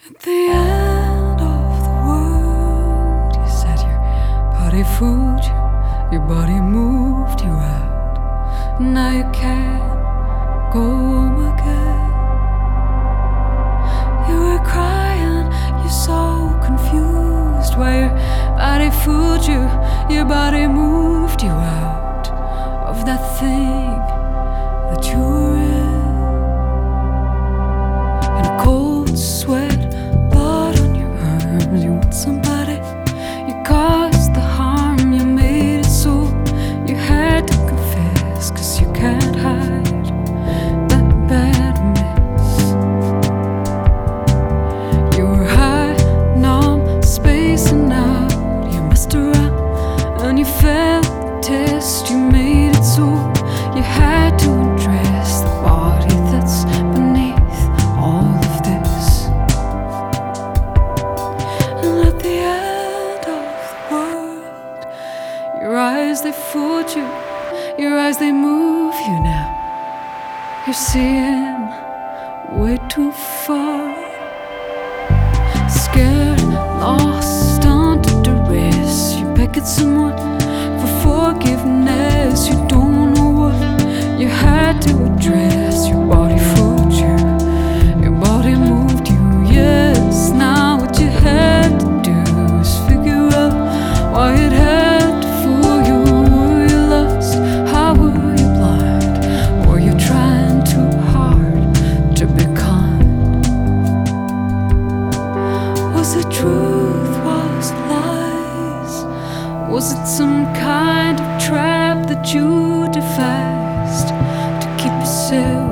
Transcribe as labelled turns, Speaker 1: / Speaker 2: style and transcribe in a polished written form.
Speaker 1: At the end of the world, you said your body fooled you, your body moved you out. Now you can't go home again. You were crying, you're so confused. Why your body fooled you, your body moved you out of that thing that you were in. In a cold sweat, blood on your arms. You want somebody, you caused the harm, you made it so you had to confess, 'cause you can't hide that bad mess. You were high, numb, spacing out. You messed around and you failed the test. You made it so you had to address the body that's beneath all of this. And at the end of the world, your eyes, they fooled you, your eyes, they move you now. You're seeing way too far. Scared, lost, under duress. You beg at someone for forgiveness. You don't know what you had to address. Your body fooled you, your body moved you. Yes, now what you had to do is figure out why it had to fool you. Were you lost? How were you blind? Were you trying too hard to be kind? Was it truth? Was it lies? Was it some kind of trap that you devised to keep yourself